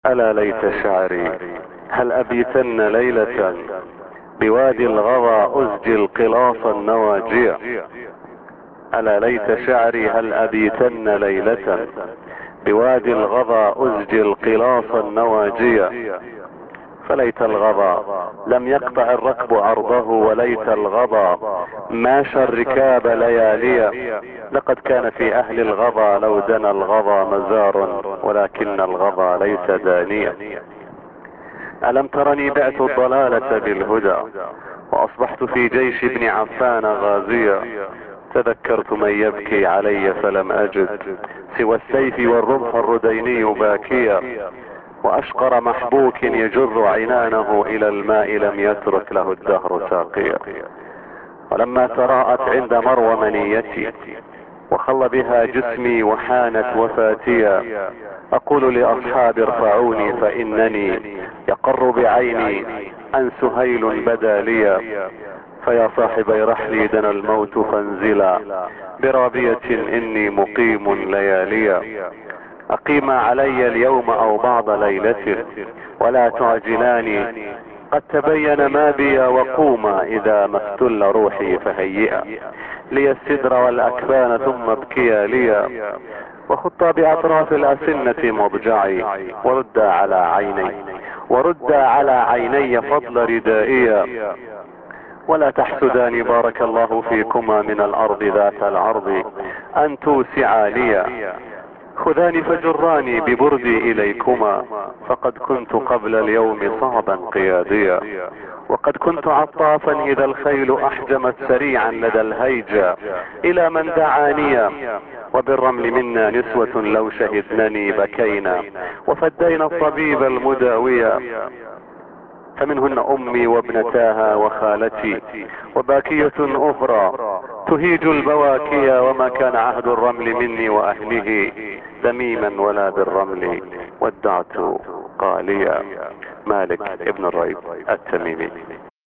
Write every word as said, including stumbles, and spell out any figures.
ألا ليت شعري هل أبيتن ليلة بوادي الغضا أزجي القلاص النواجيا. ألا ليت شعري هل أبيتن ليلة بوادي الغضا أزجي القلاص النواجيا. فليت الغضا لم يقطع الركب عرضه وليت الغضا ماشى الركاب لياليا. لقد كان في أهل الغضا لو دنا الغضا مزار ولكن الغضا ليس دانيا. ألم ترني بعت الضلالة بالهدى وأصبحت في جيش ابن عفان غازيا. تذكرت من يبكي علي فلم أجد سوى السيف والرمح الرديني باكيا. وأشقر محبوك يجر عنانه إلى الماء لم يترك له الدهر ساقيا. ولما تراءت عند مروى منيتي وخل بها جسمي وحانت وفاتيا. أقول لأصحابي ارفعوني فإنني يقر بعيني أن سهيل بدا لي. فيا صاحبي رحلي دنا الموت فانزلا برابية إني مقيم لياليا. أقيما علي اليوم أو بعض ليلة ولا تعجلاني قد تبين ما بي وقوما إذا ما افتل روحي فهيئا لي السدر والأكفان ثم ابكيا لي. وخطا بأطراف الأسنة مضجعي وردا على عيني وردا على عيني فضل ردائيا. ولا تحسداني بارك الله فيكما من الأرض ذات العرض أن توسعا لي. خذاني فجراني ببردي إليكما فقد كنت قبل اليوم صعبا قياديا. وقد كنت عطافا إذا الخيل أحجمت سريعا لدى الهيجا إلى من دعانيا. وبالرمل منا نسوة لو شهدنني بكينا وفدينا الطبيب المداويا. فمنهن أمي وابنتاها وخالتي وباكية أخرى تهيج البواكيا. وما كان عهد الرمل مني وأهله ذميما ولا بالرمل ودعت قاليا. مالك ابن الريب التميمي.